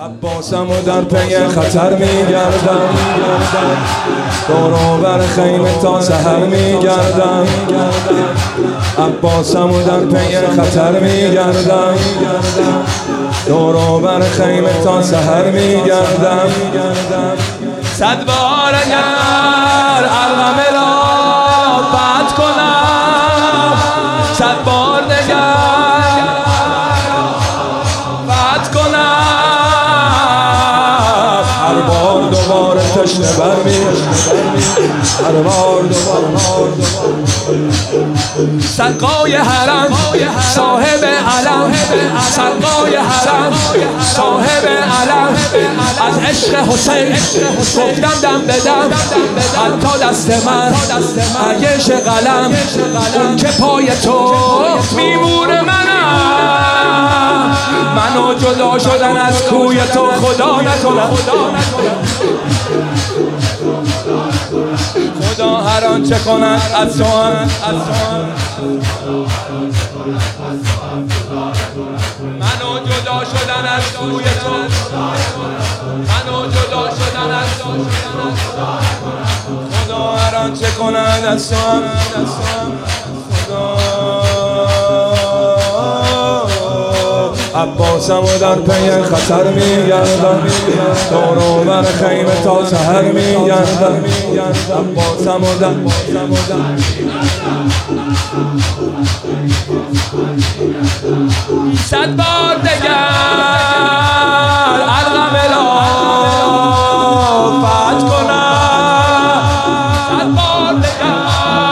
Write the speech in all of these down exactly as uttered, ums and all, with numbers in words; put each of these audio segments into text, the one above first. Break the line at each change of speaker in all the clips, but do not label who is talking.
عباسمو در پی خطر میگردم، دور و بر خیمه تا سحر میگردم. عباسمو در پی خطر میگردم، دور و بر خیمه تا سحر میگردم. صد بار اگر ارغم را بد کنم، صد بار دگر بد کنم، هر بار دوباره تشنه برمی‌گردم، هر بار دوباره. سقای حرم صاحب علم، سقای حرم صاحب علم، از عشق حسین گفتم دم به دم، حتی دست من ارگش قلم. اون که پای تو میمونه منم، منو جدا شدن از کوی تو خدا نکنم. خدا هر آنچه کند از تو هم، منو جدا شدن از کوی تو، منو جدا شدن از تو. خدا هر آنچه کند از تو هم، خدا. عباسمو در پی خطر میگردم، دور و بر خیمه تا سحر میگردم. عباسمو در صد بار دگر ارغم را بد کنم، صد بار دگر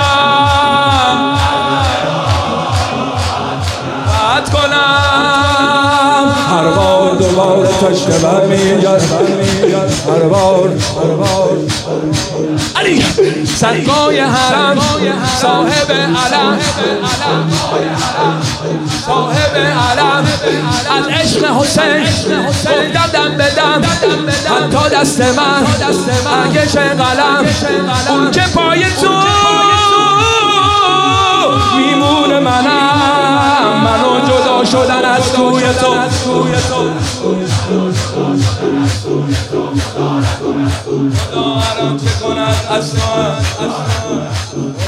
بد کنم، هر بار دوباره تشنه برمیگردم، هر بار هر بار. علی سقای حرم صاحب علم، صاحب علم، از عشق حسین گفتم دم به دم، حتی دست من ارگش قلم. اون که پای تو میمونه منم، منو جدا شدن از کوی تو. خدا هر آنچه کند از تو